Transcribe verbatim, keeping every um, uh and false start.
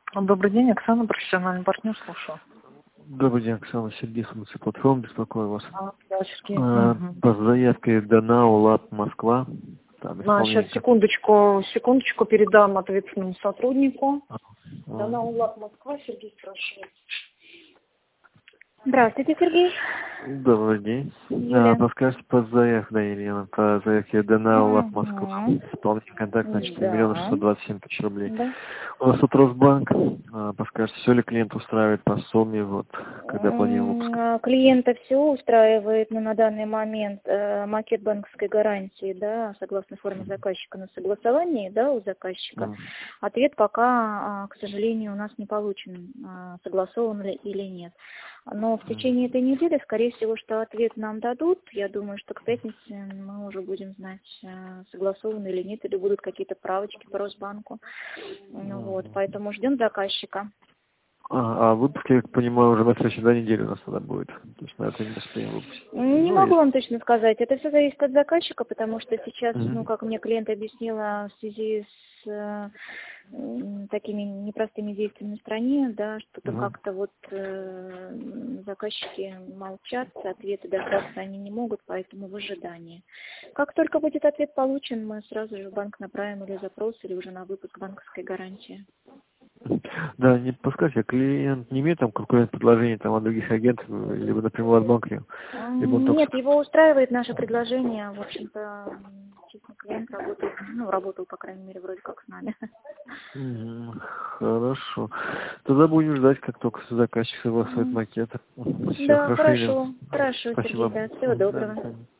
Добрый день, Оксана, профессиональный партнер, слушаю. Добрый день, Оксана, Сергей, Функция платформ, беспокою вас. А, да, Сергей. А, Мгм. По заявке Данау Лаб Москва, там А, сейчас, исполнение. секундочку, секундочку, передам ответственному сотруднику. А, Да, а. на УЛАП Москва, Сергей спрашивает. Здравствуйте, Сергей. Добрый день. А, Юлия. подскажите по заявке, да, Елена, по заявке Данау Лаб Москва. Угу. Исполнение контакт на четыре миллиона Да. шестьсот двадцать семь тысяч рублей. Да. У нас тут Росбанк. А, подскажите, все ли клиент устраивает по сумме, вот, когда планируем выпуск? М, Клиента все устраивает, но на данный момент э, макет банковской гарантии, да, согласно форме заказчика на согласовании, да, у заказчика. М. Ответ пока, а, к сожалению, у нас не получен, а, согласован ли или нет. Но в течение этой недели, скорее всего, что ответ нам дадут. Я думаю, что к пятнице мы уже будем знать, а, согласованы или нет, или будут какие-то правочки по Росбанку. Ну, вот, поэтому ждем заказчика. А, а выпуск, я так понимаю, уже на следующей да, неделе у нас тогда будет. То есть на это не успеем выпустить. Не Ну, могу есть. вам точно сказать. Это все зависит от заказчика, потому что сейчас, ну, Мгм. как мне клиент объяснила, в связи с э, м, такими непростыми действиями в стране, да, что-то Мгм. как-то вот э, заказчики молчат, ответы дождаться они не могут, поэтому в ожидании. Как только будет ответ получен, мы сразу же в банк направим или запрос, или уже на выпуск банковской гарантии. Да, не подскажите, клиент не имеет там конкурентных предложений там от других агентов, либо напрямую от банка, либо он только Нет, что... его устраивает наше предложение. В общем-то, м, честно, клиент работает, ну, работал, по крайней мере, вроде как с нами. Мгм. Хорошо. Тогда будем ждать, как только заказчик согласует М. макет. Все, Да, хорошо, Елена. хорошо, хорошо, Сергей, Спасибо. да, всего Мгм. Да, до доброго. свидания.